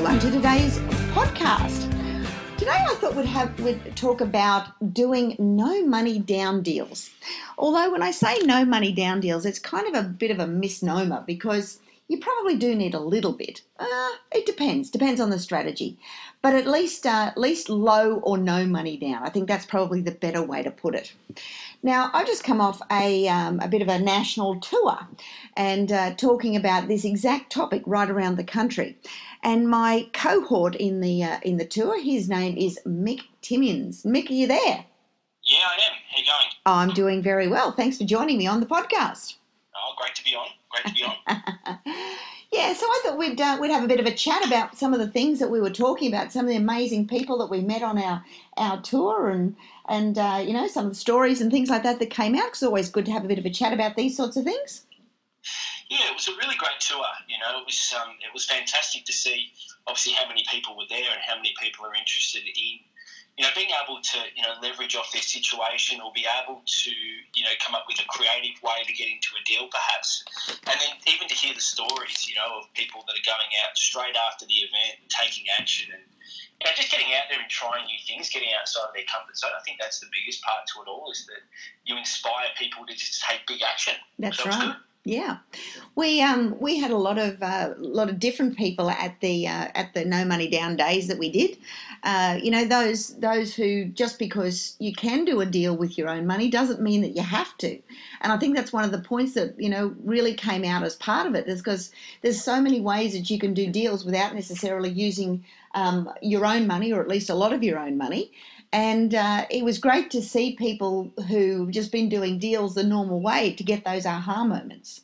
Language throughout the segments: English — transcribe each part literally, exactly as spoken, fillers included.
everyone to today's podcast. Today I thought we'd have we'd talk about doing no money down deals. Although when I say no money down deals, it's kind of a bit of a misnomer because you probably do need a little bit. Uh, it depends, depends on the strategy. But at least uh, at least low or no money down. I think that's probably the better way to put it. Now, I've just come off a, um, a bit of a national tour and uh, talking about this exact topic right around the country. And my cohort in the uh, in the tour, his name is Mick Timmins. Mick, are you there? Yeah, I am. How you going? I'm doing very well. Thanks for joining me on the podcast. Oh, great to be on. Great to be on. Yeah, so I thought we'd uh, we'd have a bit of a chat about some of the things that we were talking about, some of the amazing people that we met on our, our tour, and and uh, you know, some of the stories and things like that that came out. 'Cause it's always good to have a bit of a chat about these sorts of things. Yeah, it was a really great tour. You know, it was um, it was fantastic to see obviously how many people were there and how many people are interested in, you know, being able to, you know, leverage off their situation or be able to, you know, come up with a creative way to get into a deal perhaps. And then even to hear the stories, you know, of people that are going out straight after the event and taking action and, you know, just getting out there and trying new things, getting outside of their comfort zone. I think that's the biggest part to it all, is that you inspire people to just take big action. That's so right. Yeah, we um we had a lot of uh, lot of different people at the uh, at the No Money Down days that we did. Uh, you know, those those who just because you can do a deal with your own money doesn't mean that you have to. And I think that's one of the points that, you know, really came out as part of it, is because there's so many ways that you can do deals without necessarily using um, your own money, or at least a lot of your own money. And uh, it was great to see people who've just been doing deals the normal way to get those aha moments.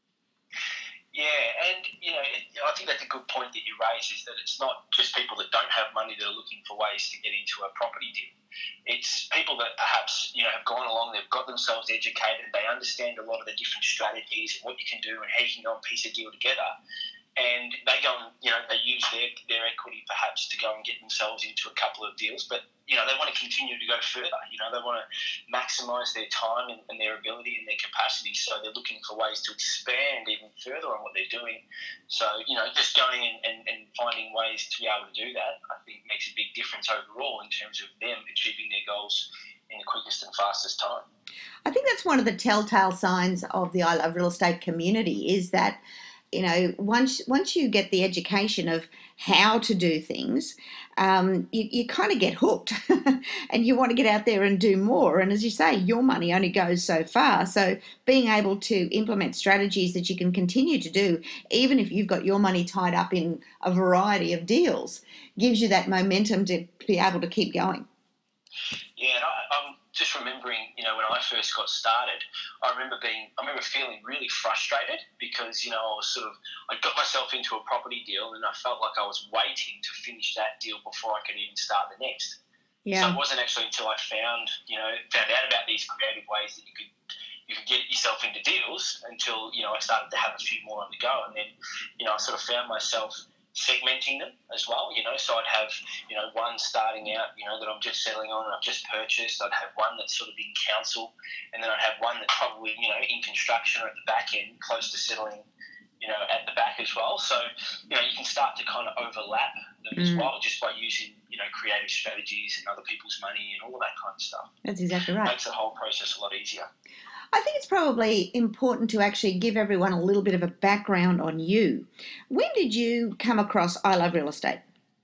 Yeah, and, you know, I think that's a good point that you raise, is that it's not just people that don't have money that are looking for ways to get into a property deal. It's people that perhaps, you know, have gone along, they've got themselves educated, they understand a lot of the different strategies and what you can do and how you can go and piece a deal together. And they go and, you know, they use their, their equity perhaps to go and get themselves into a couple of deals. But, you know, they want to continue to go further. You know, they want to maximise their time and, and their ability and their capacity. So they're looking for ways to expand even further on what they're doing. So, you know, just going and, and, and finding ways to be able to do that, I think makes a big difference overall in terms of them achieving their goals in the quickest and fastest time. I think that's one of the telltale signs of the I Love Real Estate community, is that, you know, once once you get the education of how to do things, um, you, you kind of get hooked and you want to get out there and do more. And as you say, your money only goes so far. So being able to implement strategies that you can continue to do, even if you've got your money tied up in a variety of deals, gives you that momentum to be able to keep going. Yeah, and I, I'm just remembering, you know, when I first got started, I remember being, I remember feeling really frustrated because, you know, I was sort of, I got myself into a property deal and I felt like I was waiting to finish that deal before I could even start the next. Yeah. So it wasn't actually until I found, you know, found out about these creative ways that you could, you could get yourself into deals until, you know, I started to have a few more on the go. And then, you know, I sort of found myself segmenting them as well, you know, so I'd have, you know, one starting out, you know, that I'm just settling on and I've just purchased. I'd have one that's sort of in council, and then I'd have one that's probably, you know, in construction or at the back end, close to settling, you know, at the back as well. So, you know, you can start to kind of overlap them mm. as well, just by using, you know, creative strategies and other people's money and all of that kind of stuff. That's exactly right. It makes the whole process a lot easier. I think it's probably important to actually give everyone a little bit of a background on you. When did you come across I Love Real Estate?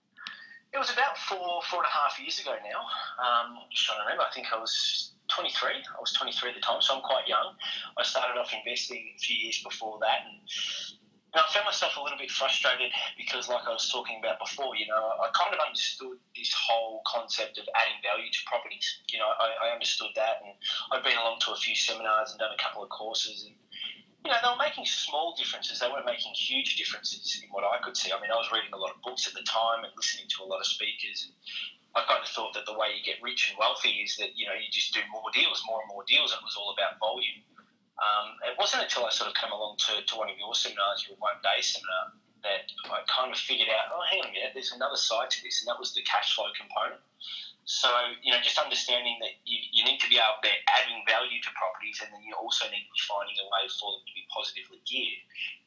It was about four, four and a half years ago now. Um, I'm just trying to remember. I think I was twenty-three. I was twenty-three at the time, so I'm quite young. I started off investing a few years before that, and you know, I found myself a little bit frustrated because, like I was talking about before, you know, I kind of understood this whole concept of adding value to properties. You know, I, I understood that, and I'd been along to a few seminars and done a couple of courses, and you know, they were making small differences. They weren't making huge differences in what I could see. I mean, I was reading a lot of books at the time and listening to a lot of speakers, and I kind of thought that the way you get rich and wealthy is that, you know, you just do more deals, more and more deals. It was all about volume. Um, it wasn't until I sort of came along to, to one of your seminars, your one-day seminar, that I kind of figured out, oh, hang on a minute, there's another side to this, and that was the cash flow component. So, you know, just understanding that you, you need to be out there adding value to properties, and then you also need to be finding a way for them to be positively geared. Then you can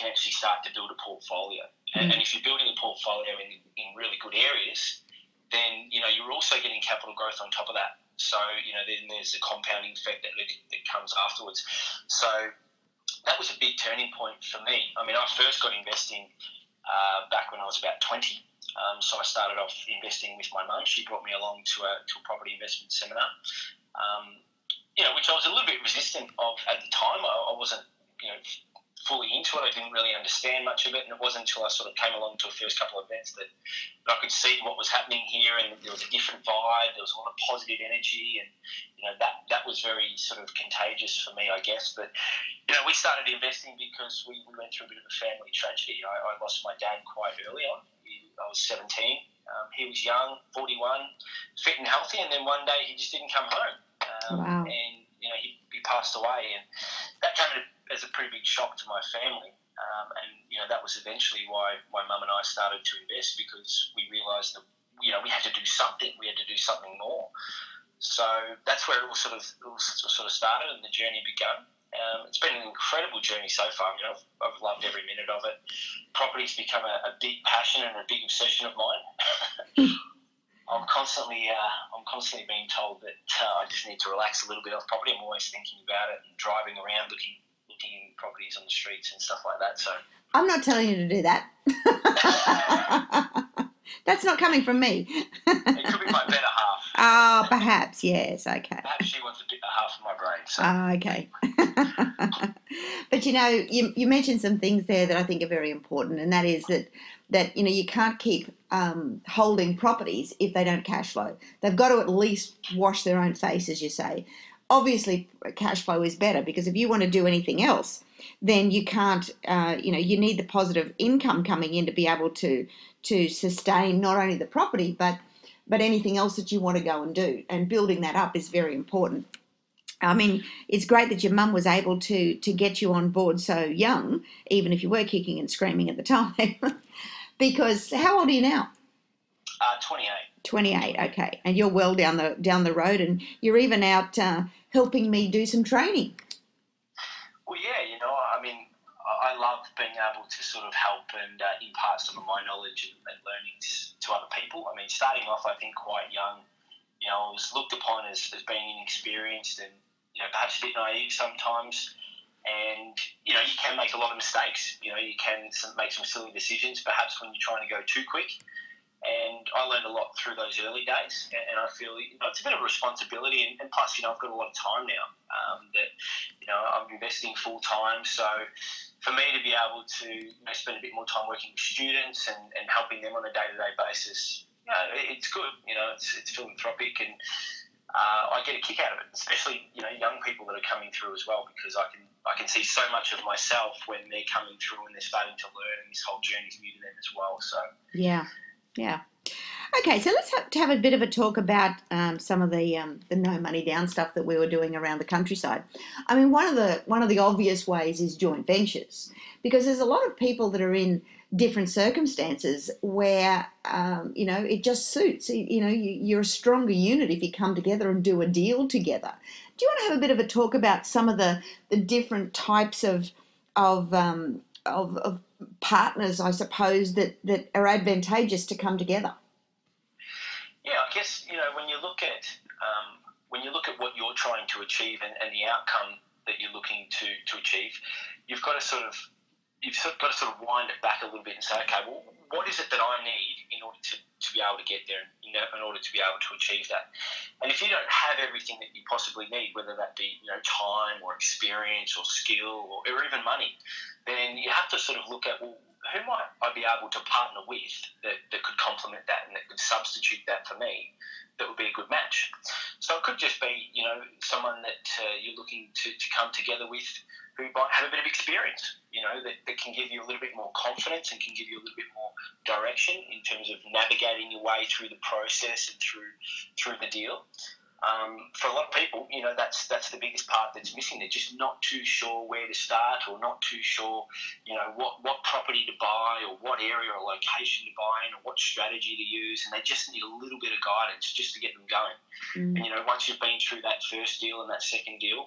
can actually start to build a portfolio. And, and if you're building a portfolio in, in really good areas, then, you know, you're also getting capital growth on top of that. So, you know, then there's a compounding effect that, that comes afterwards. So that was a big turning point for me. I mean, I first got investing uh, back when I was about twenty. Um, so I started off investing with my mum. She brought me along to a, to a property investment seminar, um, you know, which I was a little bit resistant of at the time. I, I wasn't, you know, fully into it. I didn't really understand much of it, and it wasn't until I sort of came along to a first couple of events that, that I could see what was happening here, and there was a different vibe. There was a lot of positive energy, and you know that that was very sort of contagious for me, I guess. But you know, we started investing because we, we went through a bit of a family tragedy. I, I lost my dad quite early on. I was seventeen. Um, he was young, forty-one, fit and healthy, and then one day he just didn't come home. Um, wow. And you know, he, he passed away, and that came as a pretty big shock to my family. Um, and you know, that was eventually why my mum and I started to invest, because we realised that you know we had to do something. We had to do something more. So that's where it all sort of it all sort of started, and the journey began. Um, it's been an incredible journey so far. You know, I've, I've loved every minute of it. Property's become a, a big passion and a big obsession of mine. I'm constantly, uh, I'm constantly being told that uh, I just need to relax a little bit off property. I'm always thinking about it and driving around, looking, looking at properties on the streets and stuff like that. So I'm not telling you to do that. That's not coming from me. It could be my better half. Ah, oh, perhaps, yes, okay. Perhaps she wants a bit half of my brain. So. Ah, okay. But, you know, you, you mentioned some things there that I think are very important, and that is that, that you know, you can't keep um, holding properties if they don't cash flow. They've got to at least wash their own face, as you say. Obviously, cash flow is better, because if you want to do anything else, then you can't, uh, you know, you need the positive income coming in to be able to to sustain not only the property, but but anything else that you want to go and do. And building that up is very important. I mean, it's great that your mum was able to to get you on board so young, even if you were kicking and screaming at the time. Because how old are you now? Uh, twenty-eight. twenty-eight, okay. And you're well down the down the road, and you're even out uh, helping me do some training. Well, yeah, you know, I mean, I love being able to sort of help and uh, impart some of my knowledge and, and learnings to other people. I mean, starting off, I think, quite young, you know, I was looked upon as, as being inexperienced and, you know, perhaps a bit naive sometimes. And, you know, you can make a lot of mistakes. You know, you can some, make some silly decisions, perhaps when you're trying to go too quick. And I learned a lot through those early days, and I feel, you know, it's a bit of a responsibility, and, and plus, you know, I've got a lot of time now um, that, you know, I'm investing full time. So for me to be able to, you know, spend a bit more time working with students and, and helping them on a day-to-day basis, you know, it's good. You know, it's, it's philanthropic, and uh, I get a kick out of it, especially, you know, young people that are coming through as well, because I can I can see so much of myself when they're coming through and they're starting to learn, and this whole journey is new to them as well. So yeah. Yeah. Okay, so let's have, to have a bit of a talk about um, some of the um, the no money down stuff that we were doing around the countryside. I mean, one of the one of the obvious ways is joint ventures, because there's a lot of people that are in different circumstances where um, you know, it just suits. You know, you, you're a stronger unit if you come together and do a deal together. Do you want to have a bit of a talk about some of the, the different types of of um, of, of partners, I suppose, that, that are advantageous to come together? Yeah, I guess, you know, when you look at um, when you look at what you're trying to achieve and, and the outcome that you're looking to, to achieve, you've got to sort of you've sort of got to sort of wind it back a little bit and say, okay, well, what is it that I need in order to, to be able to get there, you know, in order to be able to achieve that? And if you don't have everything that you possibly need, whether that be, you know, time or experience or skill or, or even money, then you have to sort of look at, well, who might I be able to partner with that, that could complement that and that could substitute that for me, that would be a good match. So it could just be, you know, someone that uh, you're looking to, to come together with who might have a bit of experience, you know, that, that can give you a little bit more confidence and can give you a little bit more direction in terms of navigating your way through the process and through through the deal. Um, for a lot of people, you know, that's that's the biggest part that's missing. They're just not too sure where to start, or not too sure, you know, what, what property to buy, or what area or location to buy in, or what strategy to use, and they just need a little bit of guidance just to get them going. Mm. And, you know, once you've been through that first deal and that second deal,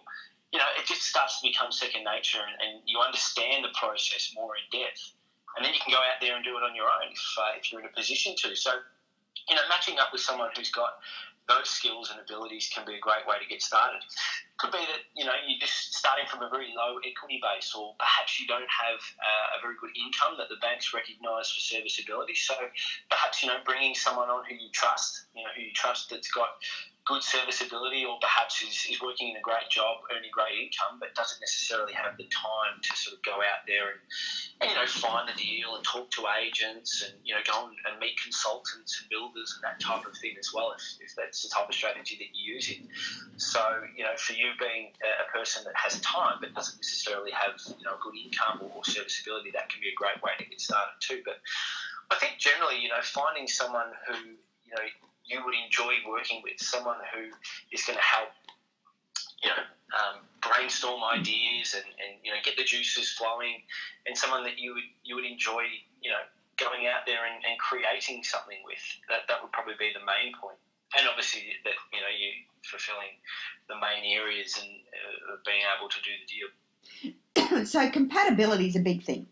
you know, it just starts to become second nature, and, and you understand the process more in depth. And then you can go out there and do it on your own if, uh, if you're in a position to. So, you know, matching up with someone who's got those skills and abilities can be a great way to get started. Could be that, you know, you're just starting from a very low equity base, or perhaps you don't have uh, a very good income that the banks recognise for serviceability. So perhaps, you know, bringing someone on who you trust, you know, who you trust that's got good serviceability, or perhaps is, is working in a great job, earning great income, but doesn't necessarily have the time to sort of go out there and, and you know, find the deal and talk to agents and, you know, go and, and meet consultants and builders and that type of thing as well, if, if that's the type of strategy that you're using. So, you know, for you being a, a person that has time but doesn't necessarily have, you know, a good income or, or serviceability, that can be a great way to get started too. But I think generally, you know, finding someone who, you know, you would enjoy working with, someone who is going to help, you know, um, brainstorm ideas and, and, you know, get the juices flowing, and someone that you would you would enjoy, you know, going out there and, and creating something with. That that would probably be the main point. And obviously that, you know, you fulfilling the main areas and uh, being able to do the deal. So compatibility is a big thing.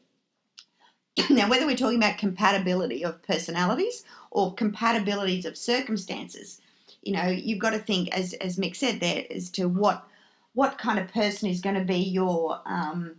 Now, whether we're talking about compatibility of personalities or compatibilities of circumstances, you know, you've got to think, as as Mick said there, as to what what kind of person is going to be your um,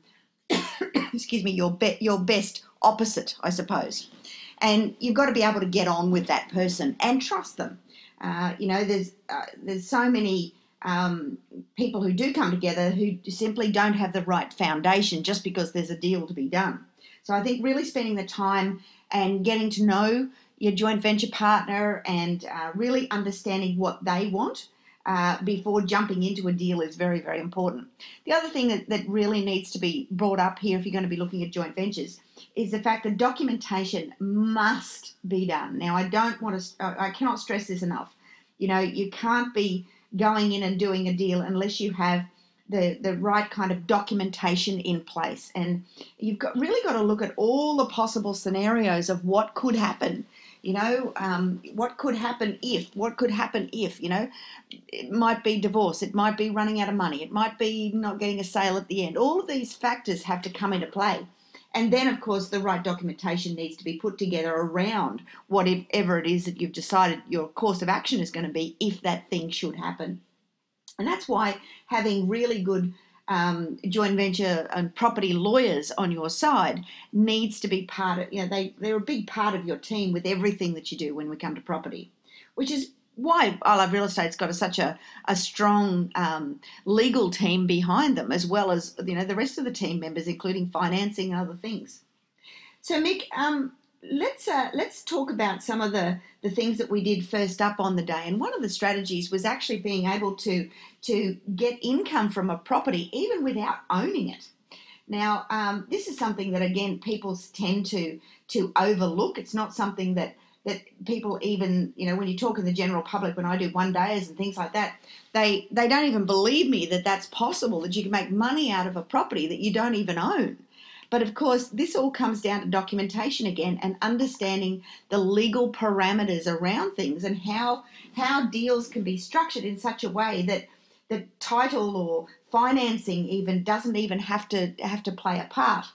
excuse me your be, your best opposite, I suppose. And you've got to be able to get on with that person and trust them. Uh, you know, there's uh, there's so many um, people who do come together who simply don't have the right foundation just because there's a deal to be done. So I think really spending the time and getting to know your joint venture partner and uh, really understanding what they want uh, before jumping into a deal is very, very important. The other thing that, that really needs to be brought up here if you're going to be looking at joint ventures is the fact that documentation must be done. Now, I don't want to, I cannot stress this enough. You know, you can't be going in and doing a deal unless you have the, the right kind of documentation in place. And you've got really got to look at all the possible scenarios of what could happen. You know, um, what could happen if, what could happen if, you know, it might be divorce, it might be running out of money, it might be not getting a sale at the end. All of these factors have to come into play. And then, of course, the right documentation needs to be put together around whatever it is that you've decided your course of action is going to be if that thing should happen. And that's why having really good um, joint venture and property lawyers on your side needs to be part of, you know, they, they're a big part of your team with everything that you do when we come to property, which is why I Love Real Estate's got a, such a, a strong um, legal team behind them, as well as, you know, the rest of the team members, including financing and other things. So, Mick, um, let's uh, let's talk about some of the, the things that we did first up on the day. And one of the strategies was actually being able to to get income from a property even without owning it. Now, um, this is something that, again, people tend to to overlook. It's not something that, that people even, you know, when you talk in the general public, when I do one days and things like that, they, they don't even believe me that that's possible, that you can make money out of a property that you don't even own. But, of course, this all comes down to documentation again and understanding the legal parameters around things and how how deals can be structured in such a way that the title or financing even doesn't even have to have to play a part.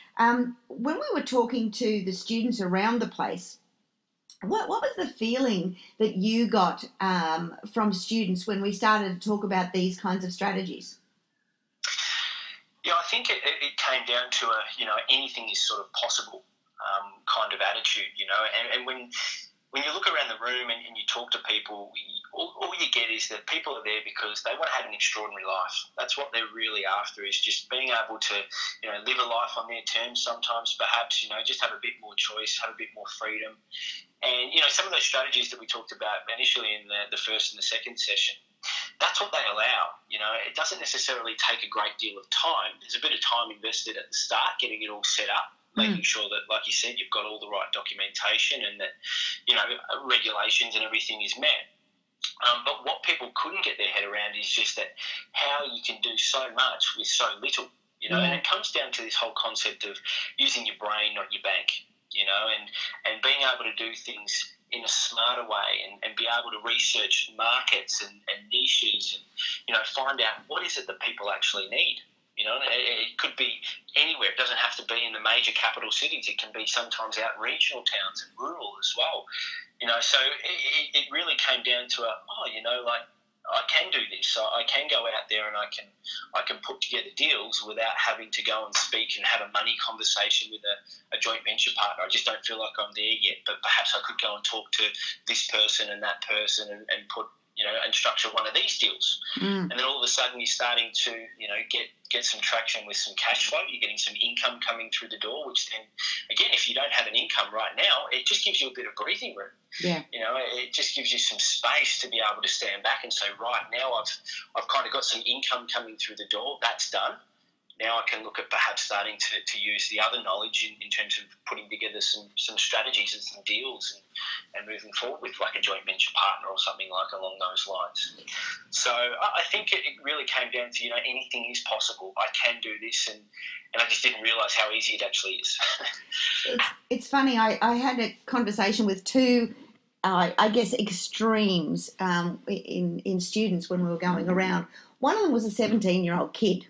Um, when we were talking to the students around the place, what, what was the feeling that you got um, from students when we started to talk about these kinds of strategies? Yeah, I think it, it came down to a, you know, anything is sort of possible um, kind of attitude, you know, and, and when when you look around the room and, and you talk to people, all, all you get is that people are there because they want to have an extraordinary life. That's what they're really after, is just being able to, you know, live a life on their terms sometimes, perhaps, you know, just have a bit more choice, have a bit more freedom. And, you know, some of those strategies that we talked about initially in the, the first and the second session, that's what they allow. You know, it doesn't necessarily take a great deal of time. There's a bit of time invested at the start, getting it all set up, making sure that, like you said, you've got all the right documentation and that, you know, regulations and everything is met. Um, but what people couldn't get their head around is just that how you can do so much with so little, you know, yeah. And it comes down to this whole concept of using your brain, not your bank, you know, and, and being able to do things in a smarter way and, and be able to research markets and, and niches and, you know, find out what is it that people actually need. You know, it, it could be anywhere. It doesn't have to be in the major capital cities. It can be sometimes out in regional towns and rural as well. You know, so it, it really came down to a, oh, you know, like, I can do this. I can go out there and I can I can put together deals without having to go and speak and have a money conversation with a, a joint venture partner. I just don't feel like I'm there yet, but perhaps I could go and talk to this person and that person and, and put, you know, and structure one of these deals. Mm. And then all of a sudden you're starting to, you know, get, get some traction with some cash flow. You're getting some income coming through the door, which then, again, if you don't have an income right now, it just gives you a bit of breathing room. Yeah. You know, it just gives you some space to be able to stand back and say, right, now I've I've kind of got some income coming through the door. That's done. Now I can look at perhaps starting to, to use the other knowledge in, in terms of putting together some, some strategies and some deals and, and moving forward with like a joint venture partner or something like along those lines. So I, I think it, it really came down to, you know, anything is possible. I can do this, and, and I just didn't realise how easy it actually is. it's, it's funny, I, I had a conversation with two, uh, I guess, extremes um, in, in students when we were going around. One of them was a seventeen-year-old kid.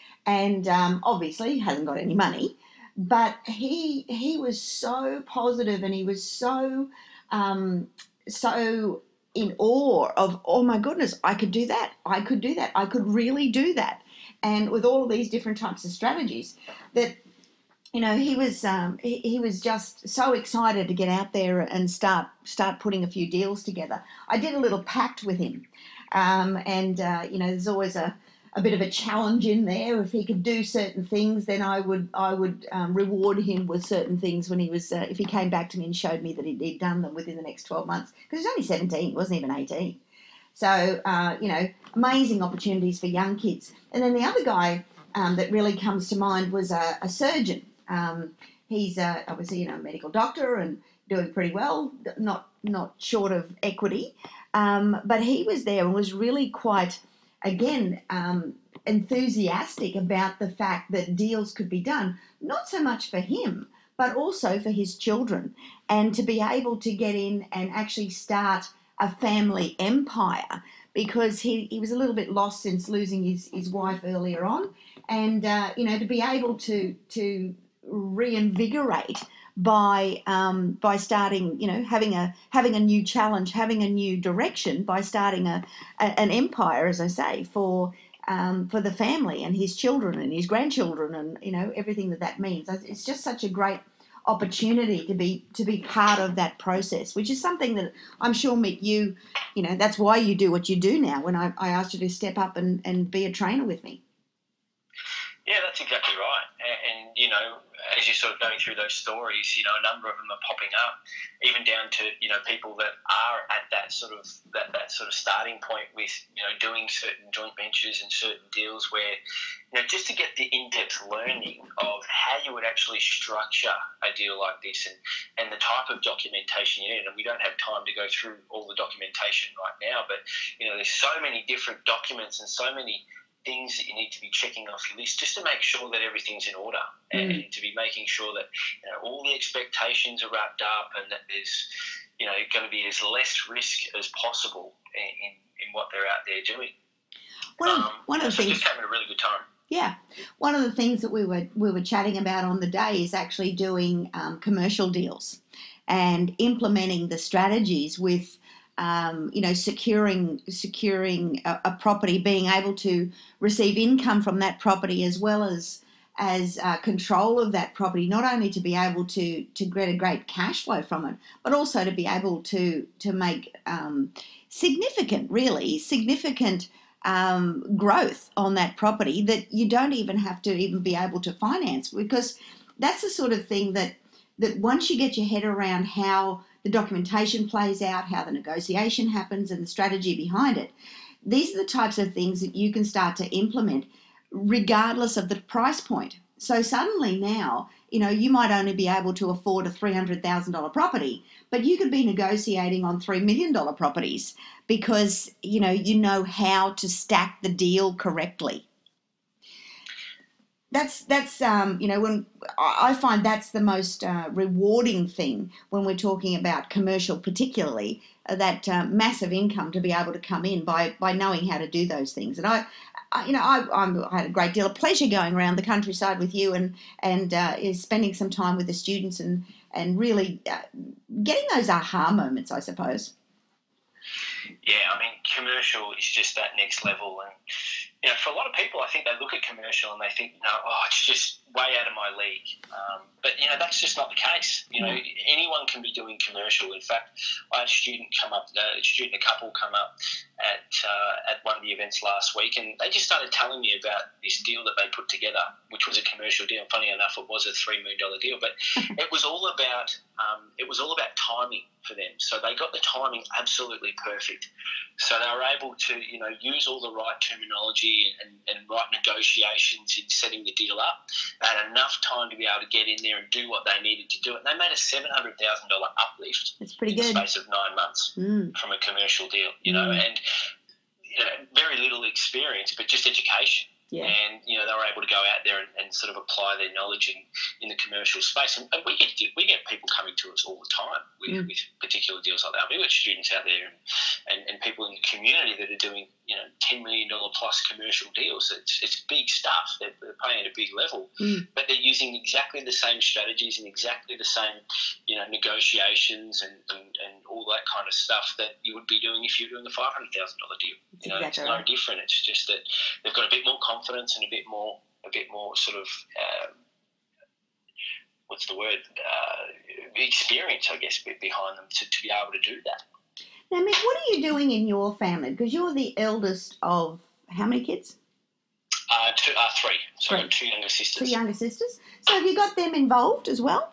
And um, obviously hasn't got any money, but he he was so positive and he was so um, so in awe of, oh my goodness, I could do that, I could do that, I could really do that, and with all of these different types of strategies, that, you know, he was um, he, he was just so excited to get out there and start start putting a few deals together. I did a little pact with him, um, and uh, you know, there's always a a bit of a challenge in there. If he could do certain things, then I would I would um, reward him with certain things when he was uh, if he came back to me and showed me that he'd, he'd done them within the next twelve months, because he's only seventeen, he wasn't even eighteen. So uh, you know, amazing opportunities for young kids. And then the other guy um, that really comes to mind was a, a surgeon. Um, he's uh, obviously, you know, a medical doctor and doing pretty well, not not short of equity, um, but he was there and was really quite, again, um, enthusiastic about the fact that deals could be done, not so much for him, but also for his children, and to be able to get in and actually start a family empire, because he, he was a little bit lost since losing his, his wife earlier on, and, uh, you know, to be able to to reinvigorate by um, by starting, you know, having a having a new challenge, having a new direction by starting a, a an empire, as I say, for um, for the family and his children and his grandchildren, and, you know, everything that that means. It's just such a great opportunity to be to be part of that process, which is something that I'm sure, Mick, you, you know, that's why you do what you do now. When I, I asked you to step up and, and be a trainer with me. Yeah, that's exactly right. And, and, you know, as you're sort of going through those stories, you know, a number of them are popping up, even down to, you know, people that are at that sort of that, that sort of starting point with, you know, doing certain joint ventures and certain deals where, you know, just to get the in-depth learning of how you would actually structure a deal like this, and, and the type of documentation you need. And we don't have time to go through all the documentation right now, but, you know, there's so many different documents and so many things that you need to be checking off your list just to make sure that everything's in order, mm. and to be making sure that, you know, all the expectations are wrapped up and that there's, you know, going to be as less risk as possible in, in, in what they're out there doing. One of, um, one of the so things, just came at a really good time. Yeah, one of the things that we were we were chatting about on the day is actually doing um, commercial deals and implementing the strategies with, Um, you know, securing securing a, a property, being able to receive income from that property, as well as as uh, control of that property. Not only to be able to to get a great cash flow from it, but also to be able to to make um, significant, really significant um, growth on that property that you don't even have to even be able to finance, because that's the sort of thing that that once you get your head around how the documentation plays out, how the negotiation happens and the strategy behind it, these are the types of things that you can start to implement regardless of the price point. So suddenly now, you know, you might only be able to afford a three hundred thousand dollars property, but you could be negotiating on three million dollars properties because, you know, you know how to stack the deal correctly. That's that's um, you know when I find that's the most uh, rewarding thing when we're talking about commercial, particularly uh, that uh, massive income to be able to come in by by knowing how to do those things. And I, I you know, I, I'm, I had a great deal of pleasure going around the countryside with you and and uh, is spending some time with the students and and really uh, getting those aha moments, I suppose. Yeah, I mean, commercial is just that next level, and you know, for a lot of people, I think they look at commercial and they think, no, oh, it's just way out of my league. Um, but you know, that's just not the case. You know, anyone can be doing commercial. In fact, I had a student come up, a student, a couple come up at uh, at one of the events last week, and they just started telling me about this deal that they put together, which was a commercial deal. Funny enough, it was a three million dollar deal, but it was all about um, it was all about timing for them. So they got the timing absolutely perfect. So they were able to, you know, use all the right terminology and, and right negotiations in setting the deal up. They had enough time to be able to get in there and do what they needed to do. And they made a seven hundred thousand dollars uplift That's pretty in good. the space of nine months mm. from a commercial deal, you know, mm. and you know, very little experience, but just education. Yeah. And, you know, they were able to go out there and, and sort of apply their knowledge in, in the commercial space. And, and we get we get people coming to us all the time with, mm. with particular deals like that. We've got students out there and, and, and people in the community that are doing, you know, ten million dollars plus commercial deals. It's it's big stuff. They're, they're playing at a big level. Mm. But they're using exactly the same strategies and exactly the same, you know, negotiations and, and, and all that kind of stuff that you would be doing if you're doing a five hundred thousand dollars deal. You know, exactly it's no right. different. It's just that they've got a bit more confidence and a bit more, a bit more sort of, um, what's the word, uh, experience, I guess, behind them to, to be able to do that. Now, Mick, what are you doing in your family? Because you're the eldest of how many kids? Uh, two, uh, three. So Three. I've got two younger sisters. Two younger sisters. So have you got them involved as well?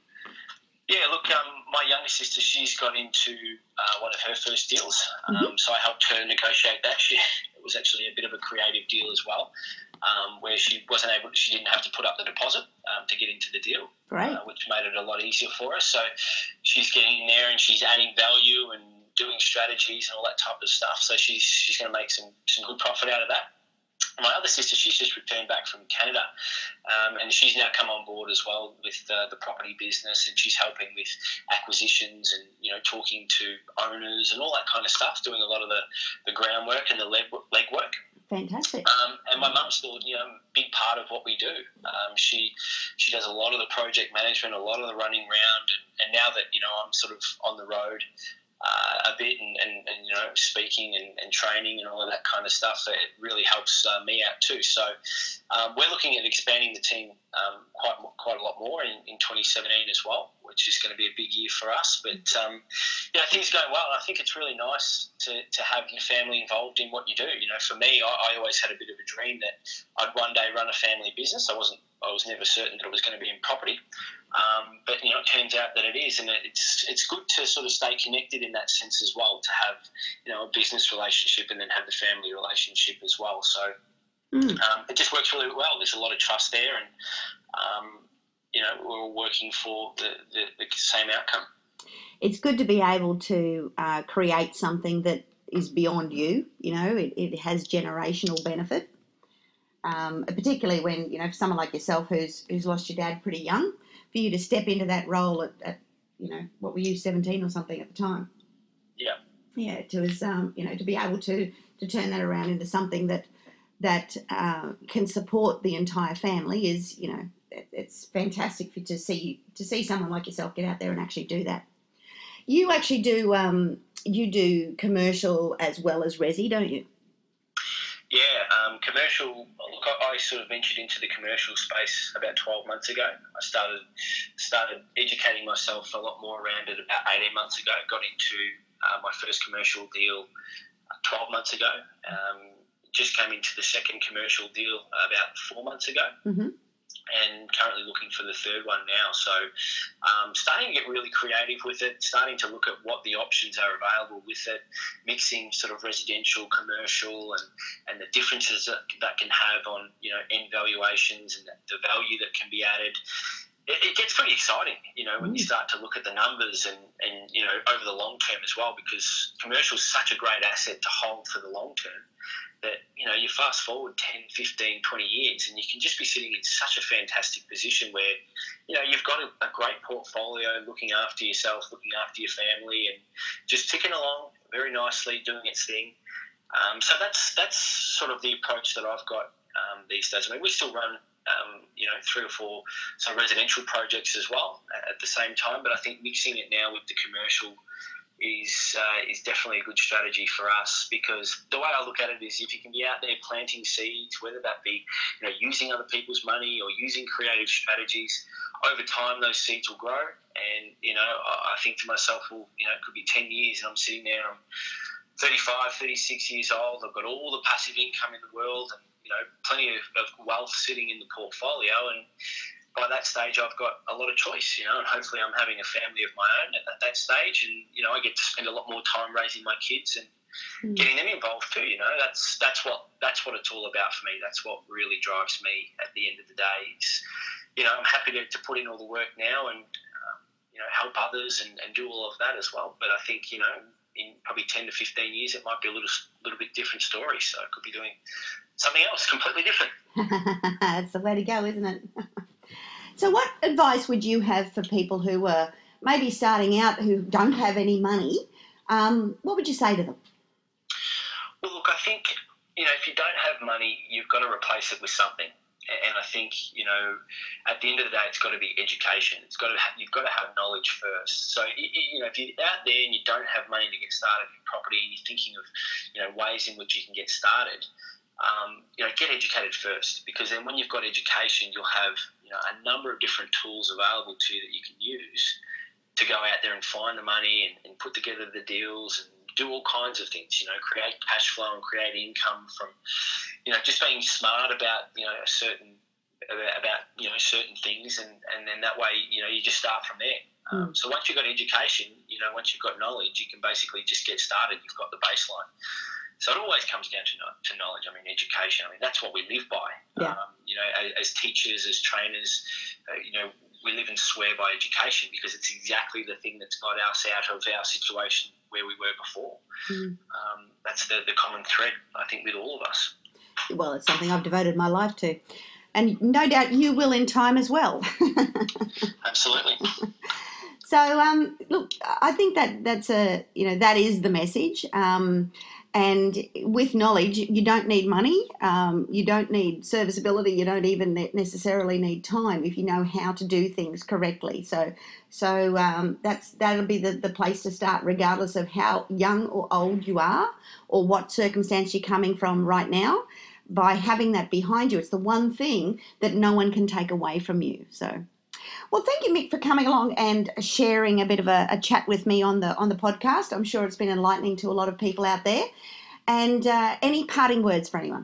Yeah, look, um, my younger sister, she's got into uh, one of her first deals, um, mm-hmm. so I helped her negotiate that. She, it was actually a bit of a creative deal as well, um, where she wasn't able, she didn't have to put up the deposit um, to get into the deal, right. uh, which made it a lot easier for us. So she's getting in there and she's adding value and doing strategies and all that type of stuff. So she's she's going to make some some good profit out of that. My other sister, she's just returned back from Canada, um, and she's now come on board as well with uh, the property business, and she's helping with acquisitions and, you know, talking to owners and all that kind of stuff, doing a lot of the, the groundwork and the leg, leg work. Fantastic. Um, and my mum's still, you know, a big part of what we do. Um, she she does a lot of the project management, a lot of the running around, and, and now that, you know, I'm sort of on the road Uh, a bit and, and, and, you know, speaking and, and training and all of that kind of stuff, it really helps uh, me out too. So um, we're looking at expanding the team um, quite quite a lot more in, in twenty seventeen as well, which is going to be a big year for us. But, um, you know, things are going well. And I think it's really nice to, to have your family involved in what you do. You know, for me, I, I always had a bit of a dream that I'd one day run a family business. I wasn't, I was never certain that it was going to be in property. Um, but, you know, it turns out that it is, and it's it's good to sort of stay connected in that sense as well, to have, you know, a business relationship and then have the family relationship as well. So mm. um, it just works really well. There's a lot of trust there, and, um, you know, we're all working for the, the, the same outcome. It's good to be able to uh, create something that is beyond you. You know, it, it has generational benefit, um, particularly when, you know, for someone like yourself who's who's lost your dad pretty young, for you to step into that role at, at, you know, what were you, seventeen or something at the time? Yeah. Yeah, to, um, you know, to be able to, to turn that around into something that that uh, can support the entire family is, you know, it, it's fantastic for, to see to see someone like yourself get out there and actually do that. You actually do um, you do commercial as well as resi, don't you? Yeah, um, commercial, look, I, I sort of ventured into the commercial space about twelve months ago. I started started educating myself a lot more around it about eighteen months ago. Got into uh, my first commercial deal twelve months ago. Um, just came into the second commercial deal about four months ago. Mm-hmm. And currently looking for the third one now. So um, starting to get really creative with it, starting to look at what the options are available with it, mixing sort of residential, commercial, and, and the differences that that can have on, you know, end valuations and the value that can be added. It, it gets pretty exciting, you know, when mm. you start to look at the numbers and, and, you know, over the long term as well, because commercial is such a great asset to hold for the long term. that, you know, you fast forward ten, fifteen, twenty years and you can just be sitting in such a fantastic position where, you know, you've got a, a great portfolio, looking after yourself, looking after your family, and just ticking along very nicely, doing its thing. Um, so that's that's sort of the approach that I've got um, these days. I mean, we still run, um, you know, three or four some residential projects as well at, at the same time, but I think mixing it now with the commercial is uh, is definitely a good strategy for us, because the way I look at it is, if you can be out there planting seeds, whether that be, you know, using other people's money or using creative strategies, over time those seeds will grow. And, you know, I, I think to myself, well, you know, it could be ten years and I'm sitting there, I'm thirty-five, thirty-six years old, I've got all the passive income in the world and, you know, plenty of, of wealth sitting in the portfolio, and by that stage, I've got a lot of choice, you know, and hopefully I'm having a family of my own at, at that stage, and, you know, I get to spend a lot more time raising my kids and mm. getting them involved too, you know. That's that's what that's what it's all about for me. That's what really drives me at the end of the day. It's, you know, I'm happy to, to put in all the work now and, um, you know, help others and, and do all of that as well. But I think, you know, in probably ten to fifteen years, it might be a little little bit different story. So I could be doing something else completely different. That's the way to go, isn't it? So what advice would you have for people who are maybe starting out, who don't have any money? Um, what would you say to them? Well, look, I think, you know, if you don't have money, you've got to replace it with something. And I think, you know, at the end of the day, it's got to be education. It's got to have, you've got to have knowledge first. So, you know, if you're out there and you don't have money to get started in property and you're thinking of, you know, ways in which you can get started, um, you know, get educated first, because then when you've got education, you'll have, you know, a number of different tools available to you that you can use to go out there and find the money and, and put together the deals and do all kinds of things, you know, create cash flow and create income from, you know, just being smart about, you know, a certain, about, about you know, certain things, and, and then that way, you know, you just start from there. Um, mm. So once you've got education, you know, once you've got knowledge, you can basically just get started. You've got the baseline. So it always comes down to to knowledge. I mean, education. I mean, that's what we live by. Yeah. Um, you know, as, as teachers, as trainers, uh, you know, we live and swear by education, because it's exactly the thing that's got us out of our situation where we were before. Mm. Um, that's the, the common thread, I think, with all of us. Well, it's something I've devoted my life to. And no doubt you will in time as well. Absolutely. So, um, look, I think that that's a, you know, that is the message. Um, and with knowledge, you don't need money. Um, you don't need serviceability. You don't even necessarily need time if you know how to do things correctly. So, so um, that's that'll be the, the place to start, regardless of how young or old you are or what circumstance you're coming from right now. By having that behind you, it's the one thing that no one can take away from you. So. Well, thank you, Mick, for coming along and sharing a bit of a, a chat with me on the on the podcast. I'm sure it's been enlightening to a lot of people out there. And uh, any parting words for anyone?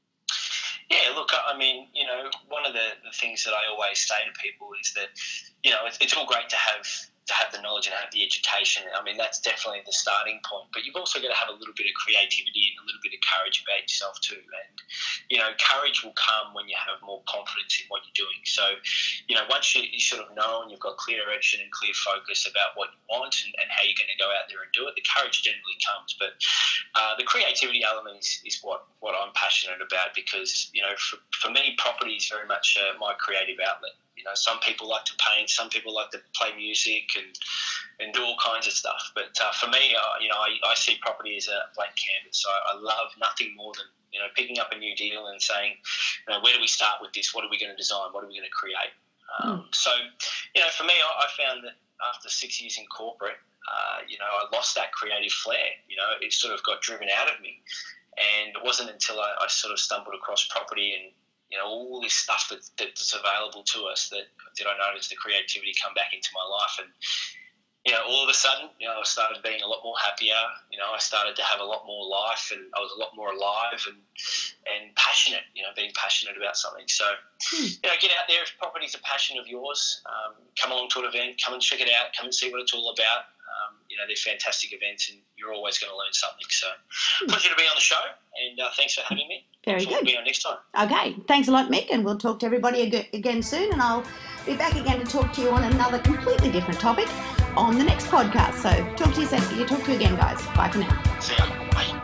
Yeah, look, I mean, you know, one of the, the things that I always say to people is that, you know, it's, it's all great to have to have the knowledge and have the education. I mean, that's definitely the starting point. But you've also got to have a little bit of creativity and a little bit of courage about yourself too. And, you know, courage will come when you have more confidence in what you're doing. So, you know, once you, you sort of know and you've got clear direction and clear focus about what you want and, and how you're going to go out there and do it, the courage generally comes. But uh, the creativity element is, is what, what I'm passionate about, because, you know, for, for me, property is very much uh, my creative outlet. You know, some people like to paint, some people like to play music and and do all kinds of stuff. But uh, for me, uh, you know, I, I see property as a blank canvas. So I, I love nothing more than, you know, picking up a new deal and saying, you know, where do we start with this? What are we going to design? What are we going to create? Um, mm. So, you know, for me, I, I found that after six years in corporate, uh, you know, I lost that creative flair. You know, it sort of got driven out of me. And it wasn't until I, I sort of stumbled across property and, you know, all this stuff that, that's available to us that did I notice the creativity come back into my life. And, you know, all of a sudden, you know, I started being a lot more happier. You know, I started to have a lot more life, and I was a lot more alive and and passionate, you know, being passionate about something. So, hmm. you know, get out there. If property's a passion of yours, um, come along to an event, come and check it out, come and see what it's all about. Um, you know, they're fantastic events and you're always going to learn something. So, hmm. pleasure to be on the show, and uh, thanks for having me. Very good. We'll be on next time. Okay, thanks a lot, Mick, and we'll talk to everybody again soon, and I'll be back again to talk to you on another completely different topic on the next podcast. So talk to you, you talk to you again, guys. Bye for now. See ya. Bye.